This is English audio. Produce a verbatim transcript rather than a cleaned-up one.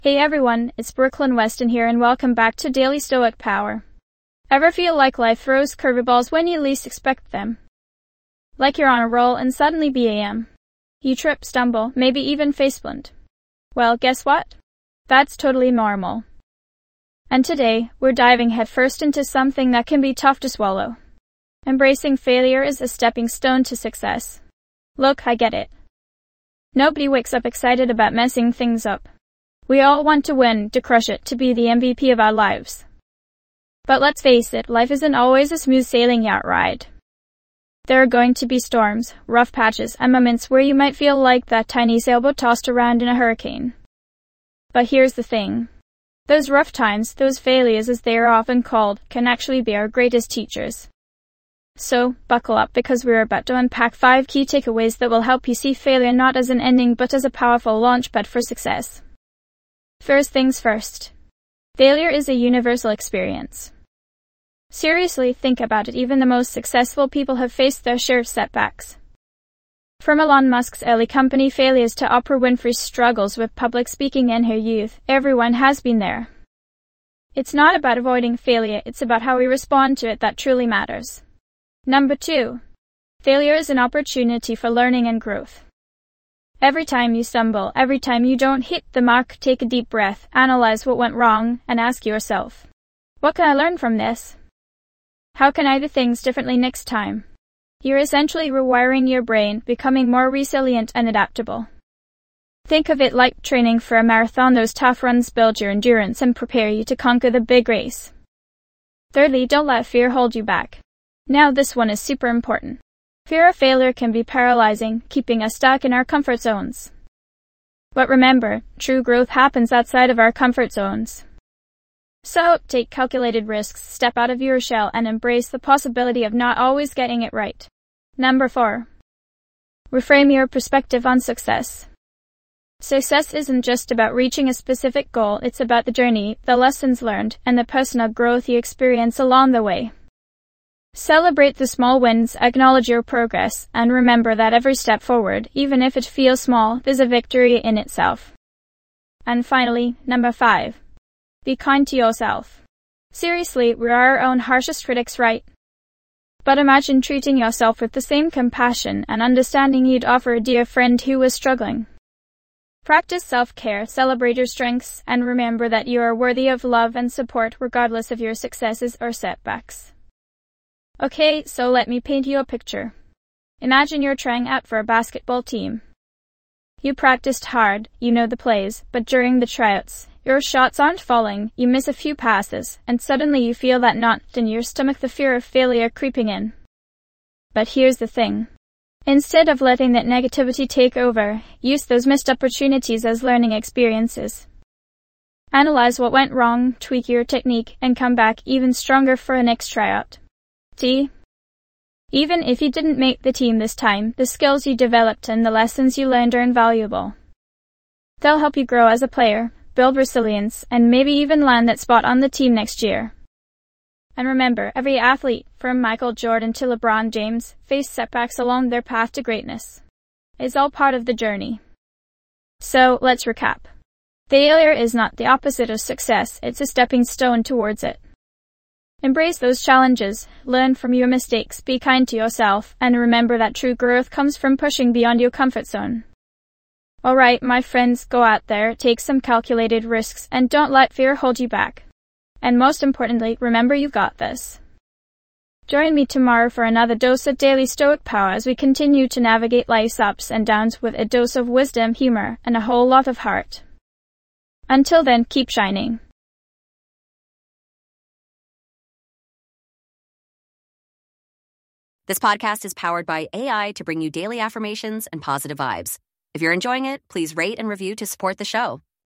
Hey everyone, it's Brooklyn Weston here and welcome back to Daily Stoic Power. Ever feel like life throws curveballs when you least expect them? Like you're on a roll and suddenly bam. You trip, stumble, maybe even faceplant. Well, guess what? That's totally normal. And today, we're diving headfirst into something that can be tough to swallow. Embracing failure is a stepping stone to success. Look, I get it. Nobody wakes up excited about messing things up. We all want to win, to crush it, to be the M V P of our lives. But let's face it, life isn't always a smooth sailing yacht ride. There are going to be storms, rough patches, and moments where you might feel like that tiny sailboat tossed around in a hurricane. But here's the thing. Those rough times, those failures as they are often called, can actually be our greatest teachers. So, buckle up because we're about to unpack five key takeaways that will help you see failure not as an ending but as a powerful launchpad for success. First things first. Failure is a universal experience. Seriously, think about it. Even the most successful people have faced their share of setbacks. From Elon Musk's early company failures to Oprah Winfrey's struggles with public speaking in her youth, everyone has been there. It's not about avoiding failure, it's about how we respond to it that truly matters. Number two. Failure is an opportunity for learning and growth. Every time you stumble, every time you don't hit the mark, take a deep breath, analyze what went wrong, and ask yourself, what can I learn from this? How can I do things differently next time? You're essentially rewiring your brain, becoming more resilient and adaptable. Think of it like training for a marathon. Those tough runs build your endurance and prepare you to conquer the big race. Thirdly, don't let fear hold you back. Now this one is super important. Fear of failure can be paralyzing, keeping us stuck in our comfort zones. But remember, true growth happens outside of our comfort zones. So, take calculated risks, step out of your shell, and embrace the possibility of not always getting it right. Number four. Reframe your perspective on success. Success isn't just about reaching a specific goal, it's about the journey, the lessons learned, and the personal growth you experience along the way. Celebrate the small wins, acknowledge your progress, and remember that every step forward, even if it feels small, is a victory in itself. And finally, number five. Be kind to yourself. Seriously, we're our own harshest critics, right? But imagine treating yourself with the same compassion and understanding you'd offer a dear friend who was struggling. Practice self-care, celebrate your strengths, and remember that you are worthy of love and support regardless of your successes or setbacks. Okay, so let me paint you a picture. Imagine you're trying out for a basketball team. You practiced hard, you know the plays, but during the tryouts, your shots aren't falling, you miss a few passes, and suddenly you feel that knot in your stomach, the fear of failure creeping in. But here's the thing. Instead of letting that negativity take over, use those missed opportunities as learning experiences. Analyze what went wrong, tweak your technique, and come back even stronger for a next tryout. See? Even if you didn't make the team this time, the skills you developed and the lessons you learned are invaluable. They'll help you grow as a player, build resilience, and maybe even land that spot on the team next year. And remember, every athlete, from Michael Jordan to LeBron James, faced setbacks along their path to greatness. It's all part of the journey. So, let's recap. Failure is not the opposite of success, it's a stepping stone towards it. Embrace those challenges, learn from your mistakes, be kind to yourself, and remember that true growth comes from pushing beyond your comfort zone. Alright, my friends, go out there, take some calculated risks, and don't let fear hold you back. And most importantly, remember you've got this. Join me tomorrow for another dose of Daily Stoic Power as we continue to navigate life's ups and downs with a dose of wisdom, humor, and a whole lot of heart. Until then, keep shining. This podcast is powered by A I to bring you daily affirmations and positive vibes. If you're enjoying it, please rate and review to support the show.